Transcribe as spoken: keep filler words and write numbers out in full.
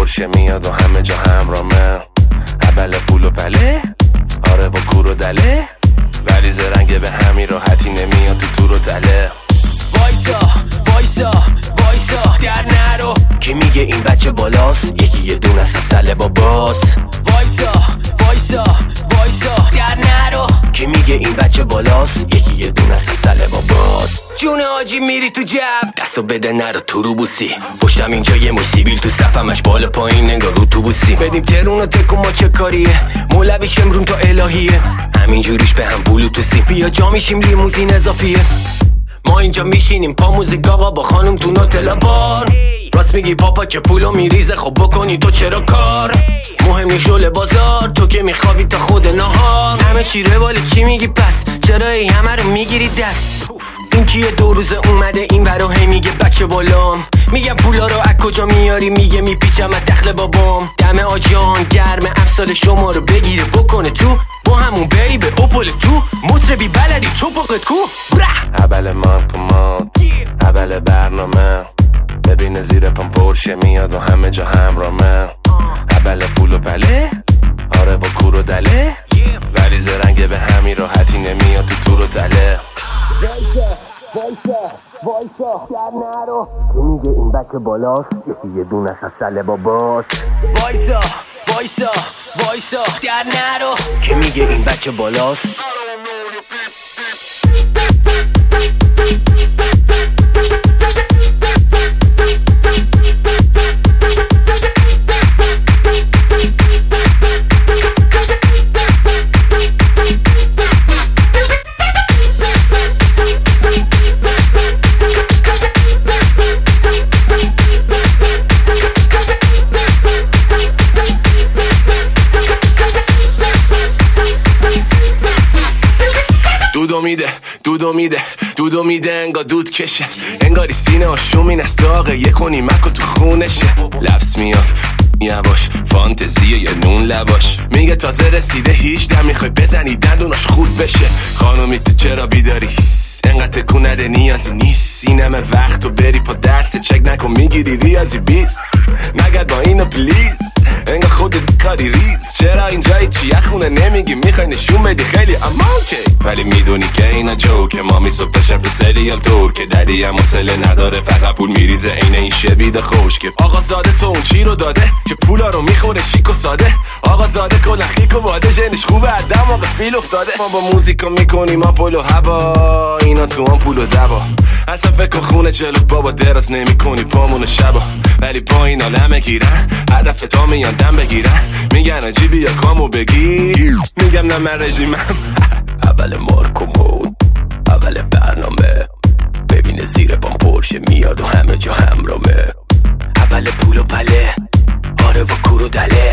پرشه میاد و همه جا همرامه. اول پول و پله، آره با کور و دله، ولی زرنگ به همین راحتی نمیاد تو تور و تله. وایسا وایسا وایسا در نرو، که میگه این بچه بالاست، یکی یه دونه از سله باباست. وایسا وایسا وایسا در نرو، که میگه این بچه بالاست، یکی یه دونه از سله باباست. جون آجی میری تو جف، دستو بده نرو تو رو بوسی، پشتم اینجا یه موسیبیل تو صفمش بالا پایین نگاه رو تو بوسی. بدیم ترون و تکو ما چه کاریه، مولویش امرون تا الهیه، همین جوریش به هم بلوتوسی. بیا جا میشیم لیموزین اضافیه، ما اینجا میشینیم پا موزیک آقا با خانم تو نوتلا بار. راست میگی پاپا که پولو میریزه، خب بکنی تو چرا کار؟ مهم شل بازار، تو که میخوابی تا خود نهار. همه چی رواله چی میگی پس، چرا ای همه رو میگیری دست؟ این کیه دو روزه اومده این برا هی میگه بچه بالام. میگم پولا رو از کجا میاری، میگه میپیچم از دخل بابام. دم آجان گرمه امسال شما رو بگیره بکنه تو، با همون بیبه اوپل تو مطربی بلدی چوپقت کو. اول مارکومات، اول برنامه، ببینه زیر پام پرشه میاد و همه جا همرامه. اول پول و پله، آره با کور و دله، ولی زرنگ به همین راحتی نمیاد تو تور و تله. وایسا وایسا وایسا در نرو، که میگه این بچه بالاست، یکی یه دونه از سله باباست. وایسا وایسا وایسا در نرو، که میگه این بچه بالاست. دودو میده دودو میده دودو میده انگار دود کشه، انگاری سینه آشومین از داغه، یک و نیمک و تو خونشه. لفظ میاد یواش، فانتزیه یه نون لواش، میگه تازه رسیده هیچ دم میخوای بزنی دندوناش خورد بشه. خانومی تو چرا بیداری، انقدر تکون نده نیازی نیست، این همه وقت و بری پا درس چک نکن میگیری ریاضی بیست. نگرد با اینو پلیز، انگار خودت کاری ریز، چرا اینجایی چیه خونه نمیگی میخوای نشون بدی خیلی اما اوکی، ولی میدونی که اینا جوکه. مامی صبح تا شب سریال تور که دری هم حوصله نداره، فقط پول میریزه عین این شوید خوش. که آقا زاده تو اون چی رو داده که پولا رو میخوره شیک و ساده؟ آقا زاده کلا خیک و باده، جنش خوبه عدم آقا فیل افتاده. ما با موزیکا میکنیم آپول و هوا، اینا تو هم پول و دوا. اصلا فکر کن خونه جلو بابا دراز نمی کنی پامون شبا، ولی با این آلمه گیرن هدف تا میان دم بگیرن، میگن آجی بیا کامو بگیر، میگم نه من رژیمم. اول مارکو مود، اول برنامه، ببینه زیر پام پرشه میاد و همه جا همرامه. اول پول و پله، آره و کور و دله،